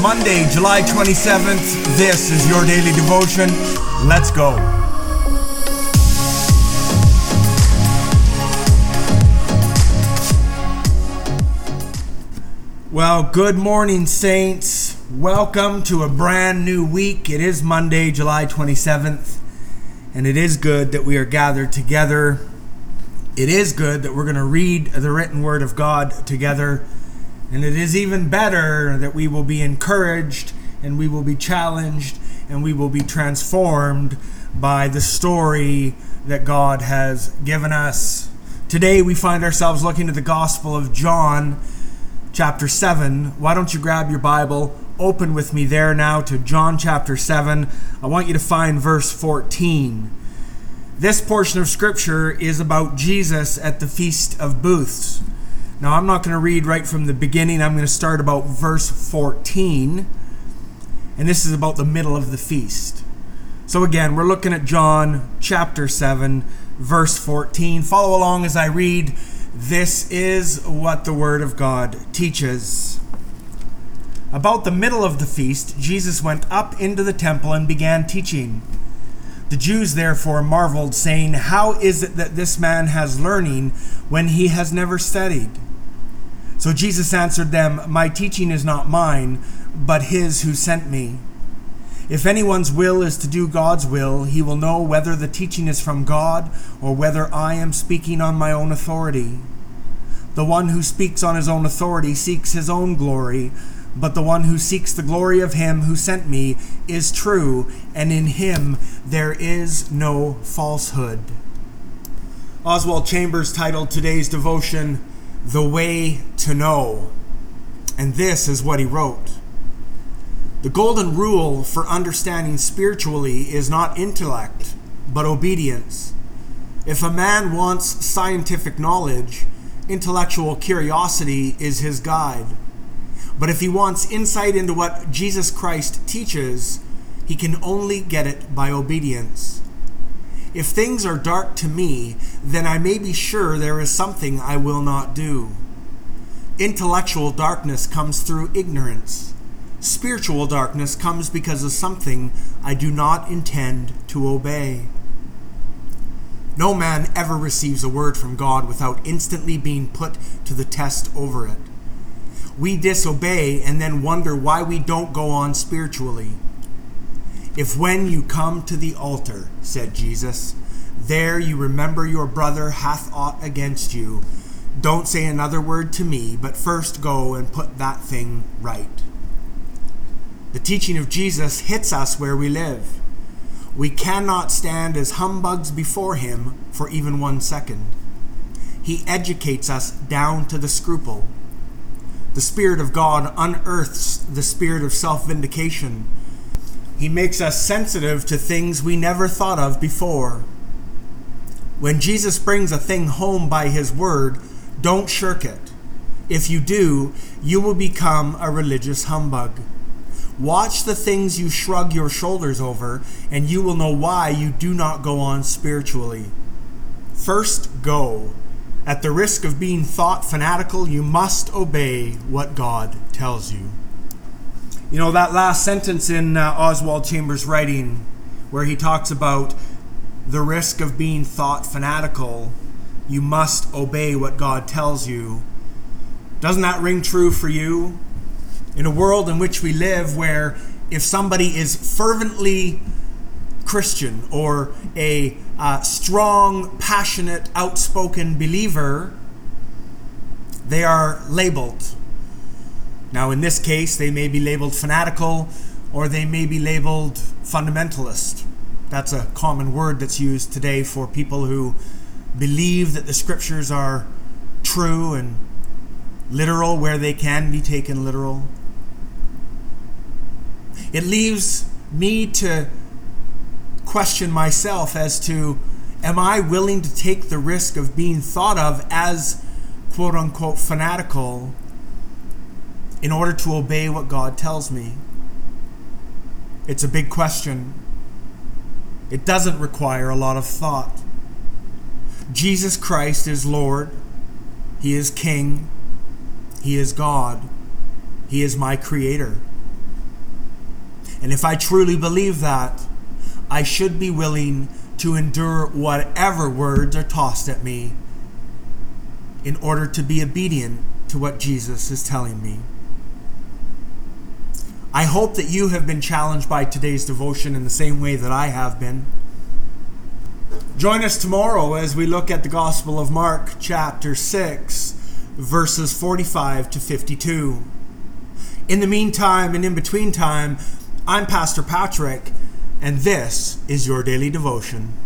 Monday, July 27th. This is your daily devotion. Let's go. Well, good morning, saints. Welcome to a brand new week. It is Monday, July 27th, and it is good that we are gathered together. It is good that we're going to read the written word of God together. And it is even better that we will be encouraged and we will be challenged and we will be transformed by the story that God has given us. Today we find ourselves looking at the Gospel of John, chapter 7. Why don't you grab your Bible, open with me there now to John chapter 7. I want you to find verse 14. This portion of Scripture is about Jesus at the Feast of Booths. Now, I'm not going to read right from the beginning. I'm going to start about verse 14. And this is about the middle of the feast. So again, we're looking at John chapter 7, verse 14. Follow along as I read. This is what the Word of God teaches. About the middle of the feast, Jesus went up into the temple and began teaching. The Jews therefore marveled, saying, "How is it that this man has learning when he has never studied?" So Jesus answered them, "My teaching is not mine, but his who sent me. If anyone's will is to do God's will, he will know whether the teaching is from God or whether I am speaking on my own authority. The one who speaks on his own authority seeks his own glory, but the one who seeks the glory of him who sent me is true, and in him there is no falsehood." Oswald Chambers titled today's devotion, "The Way to Know." And this is what he wrote. The golden rule for understanding spiritually is not intellect, but obedience. If a man wants scientific knowledge, intellectual curiosity is his guide. But if he wants insight into what Jesus Christ teaches, he can only get it by obedience. If things are dark to me, then I may be sure there is something I will not do. Intellectual darkness comes through ignorance. Spiritual darkness comes because of something I do not intend to obey. No man ever receives a word from God without instantly being put to the test over it. We disobey and then wonder why we don't go on spiritually. "If when you come to the altar," said Jesus, "there you remember your brother hath aught against you, don't say another word to me, but first go and put that thing right." The teaching of Jesus hits us where we live. We cannot stand as humbugs before him for even 1 second. He educates us down to the scruple. The Spirit of God unearths the spirit of self-vindication. He makes us sensitive to things we never thought of before. When Jesus brings a thing home by his word, don't shirk it. If you do, you will become a religious humbug. Watch the things you shrug your shoulders over, and you will know why you do not go on spiritually. First, go. At the risk of being thought fanatical, you must obey what God tells you. You know, that last sentence in Oswald Chambers' writing, where he talks about the risk of being thought fanatical, you must obey what God tells you. Doesn't that ring true for you? In a world in which we live, where if somebody is fervently Christian or a strong, passionate, outspoken believer, they are labeled. Now, in this case, they may be labeled fanatical or they may be labeled fundamentalist. That's a common word that's used today for people who believe that the scriptures are true and literal where they can be taken literal. It leaves me to question myself as to, am I willing to take the risk of being thought of as quote-unquote fanatical in order to obey what God tells me? It's a big question. It doesn't require a lot of thought. Jesus Christ is Lord. He is King. He is God. He is my Creator. And if I truly believe that, I should be willing to endure whatever words are tossed at me in order to be obedient to what Jesus is telling me. I hope that you have been challenged by today's devotion in the same way that I have been. Join us tomorrow as we look at the Gospel of Mark, chapter 6, verses 45 to 52. In the meantime and in between time, I'm Pastor Patrick, and this is your daily devotion.